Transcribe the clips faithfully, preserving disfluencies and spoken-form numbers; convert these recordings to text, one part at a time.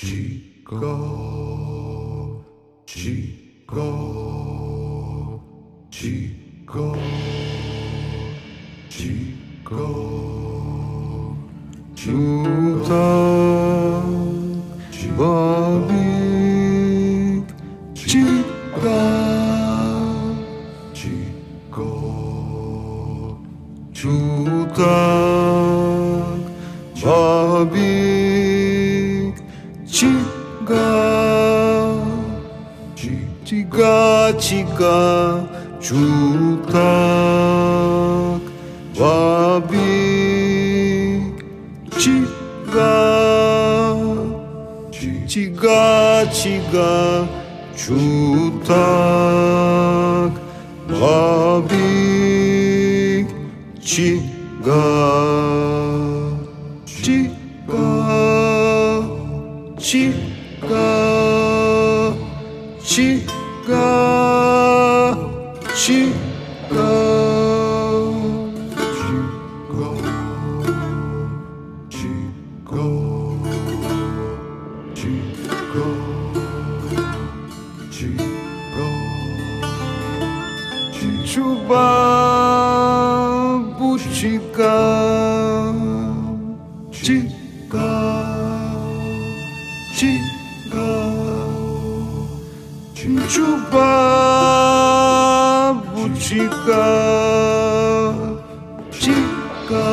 Chico, Chico, Chico, Chico, Chico, Bobby, Chico, Chico, Chico, Bobby, Chico, Chica, Chica, Chutak, Wabi, Chica, Chica, Chica, Chutak, Wabi, Chica, Chica, Chica, Chica, Chica, Chico, Chico, Chico, Chico, Chuba, Buchica, Chica, Chica, Chupa, Buchica, Chica,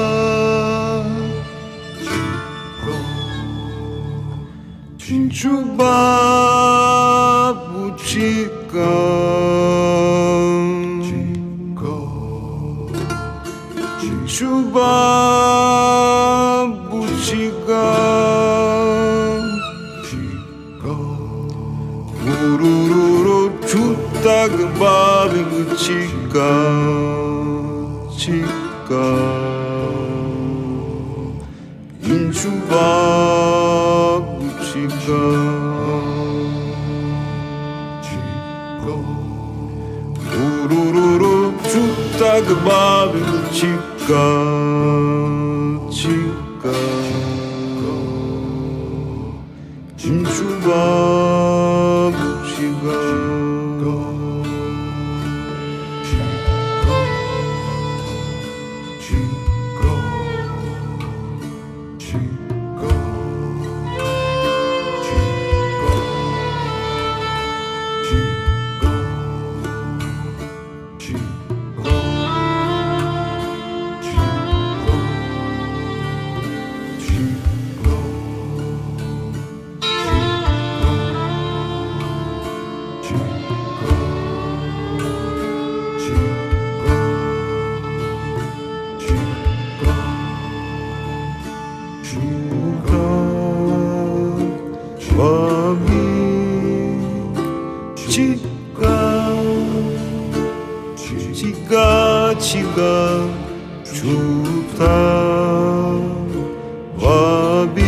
Chupa, Buchica, Chupa, Buchica, 우르르르 춥다 그 밥이 그 치까 치까 인추밥 치까 우르르르 춥다 그 밥이 그 치까 치까 인추밥 치가 치가 좋다 와비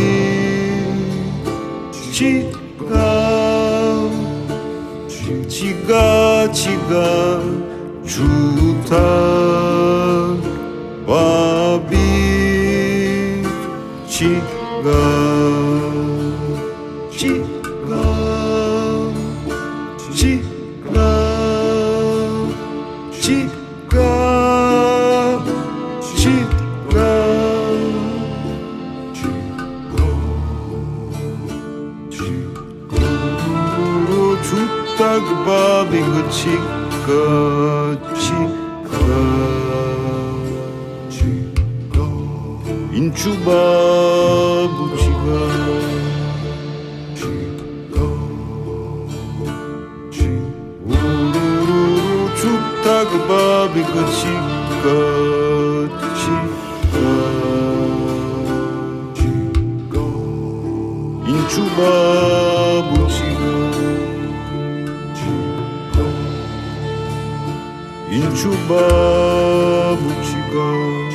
치가 치가 치가 좋다 와비 치가 치가 치가 치가 치가 치고 죽다 그 밥이 그 치가 치가 인추밥 부치가 그 밥이 그 치가 치가 인추밥 부치가 인추밥 부치가